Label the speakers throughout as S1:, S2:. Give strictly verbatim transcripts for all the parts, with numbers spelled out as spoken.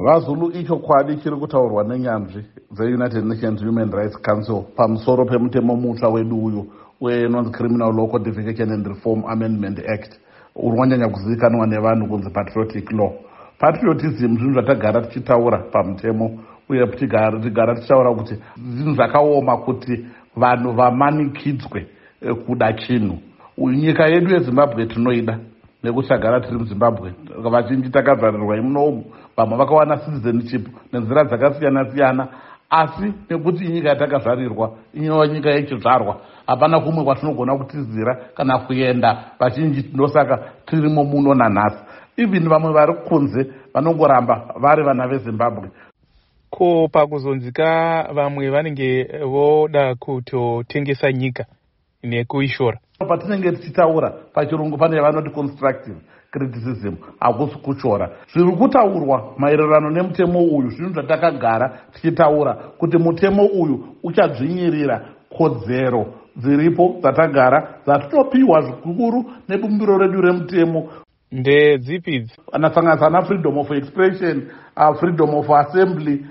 S1: VaZulu ichokwadi chiri kutaurwa nenyanzvi dzeUnited Nations Human Rights Council pamusoro pemutemo mutsva wedu uyu wenonzi Criminal Law Codification and Reform Amendment Act uri wanyanya kuzivikanwa nevanhu kunzi patriotic law. Patriotism zvinhu zvatagara tichitaura pamutemo uye tigara tichitaura kuti zvinhu zvakaoma kuti vanhu vamanikidzwe kuda chinhu. Nyika yedu yeZimbabwe tinoida nekuti tagara tiri muZimbabwe, vazhinji takabvarirwa imunomu, vamwe vakawana citizenship nenzira dzakasiyana siyana, asi nekuti nyika yatakavharirwa inova nyika yechizvarwa, hapana kumwe kwatinogona kutizira kana kuenda, vazhinji ndosaka tirimo muno nanhasi. Even vamwe vari kunze vanongoramba vari vana veZimbabwe.
S2: Ko pakuzonzika vamwe vanenge voda kutotengesa nyika nekuishora.
S1: Patinenge tichitaura pachirungu pane vanoti constructive criticism, hakusi kuchora. Zviri kutaurwa maererano nemutemo uyu zvinhu zvatakagara tichitaura kuti mutemo uyu uchadzvinyirira kodzero dziripo dzatagara dzatinopiwa zvikuru nebumbiro redu remutemo.
S2: Ndedzipi idzi?
S1: Anosanganisa na freedom of expression, uh, freedom of assembly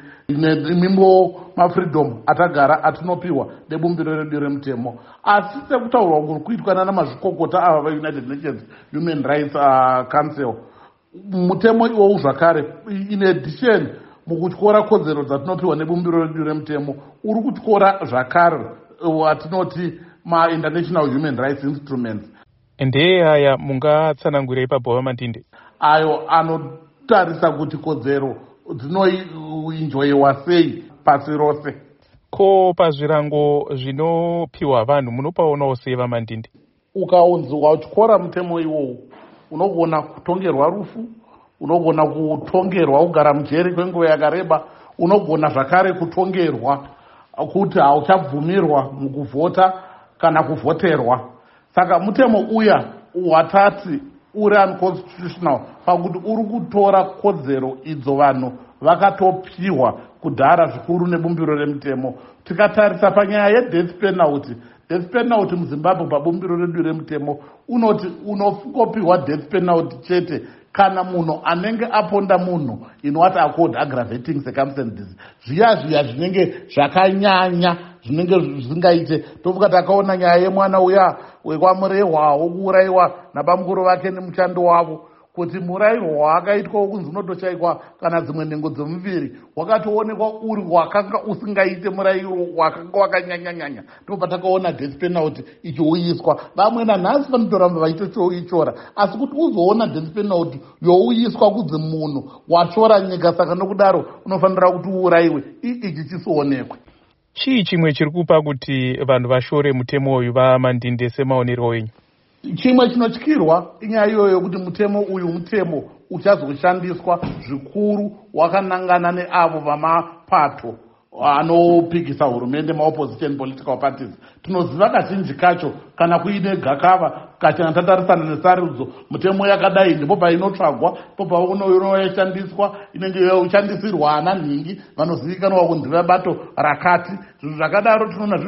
S1: nemimwe mafreedom atagara atinopiwa nebumbiro redu remutemo. Asi sekutaurwa kuri kuitwa nana mazvikokota ava vaUnited Nations Human Rights uh, Council, mutemo iwowu zvakare in addition mukutyora kodzero dzatinopiwa nebumbiro redu remutemo uri kutyora zvakare watinoti ma-international human rights instruments.
S2: Ndeye aya mungatsanangura ipapo vaMandinde?
S1: Ayo anotarisa kuti kodzero dzinoenjoyiwa sei pasi rose.
S2: Ko pazvirango zvinopiwa vanhu munopaonawo sei vaMandinde?
S1: Ukaunzwa uchikora mutemo iwowu unogona kutongerwa rufu, unogona kutongerwa kugara mujeri kwenguva yakareba, unogona zvakare kutongerwa kuti hauchabvumirwa mukuvhota kana kuvhoterwa. Saka mutemo uya watati uri unconstitutional pakuti uri kutora kodzero idzo vanhu vakatopiwa kudhara zvikuru nebumbiro remutemo. Tikatarisa panyaya yedeath penalty, death penalty muZimbabwe pabumbiro redu remutemo unoti unokopiwa death penalty chete kana munhu anenge aponda munhu in what are called aggravating circumstances, zviya zviya zvinenge zvakanyanya zvinenge zvingaite. Tofuka takaona nyaya yemwana uya wekwamurehwa wokuurayiwa nabamukuru vake nemushando wavo, kuti murayirwa waakaitwa wokunzi unotoshayikwa kana dzimwe nhengo dzemuviri wakatoonekwa uri wakanga usingaite murayiro wakanga wakanyanyanyanya. Ndobva takaona death penalty ichiuyiswa. Vamwe nanhasi vanotoramba vachitoichora, asi kuti uzoona death penalty youyiswa kunzi munhu wachora nyika, saka nokudaro unofanira kuti uurayiwe, ichi chisionekwe.
S2: Chii chimwe chiri kupa kuti vanhu vashore mutemo uyu vaMandinde semaonero enyu?
S1: Chimwe chinotyirwa inyaya iyoyo yokuti mutemo uyu mutemo uchazoshandiswa zvikuru wakanangana neavo vamapato anopikisa hurumende, maopposition political parties. Tinoziva kazhinji kacho kana kuine gakava kana tatarisana nesarudzo mutemo yakadai ndipo painotsvagwa, po paunoyoshandiswa, inenge yoshandisirwa ana nhingi vanozivikanwa kunzi vebato rakati. Zvinhu zvakadaro tinoona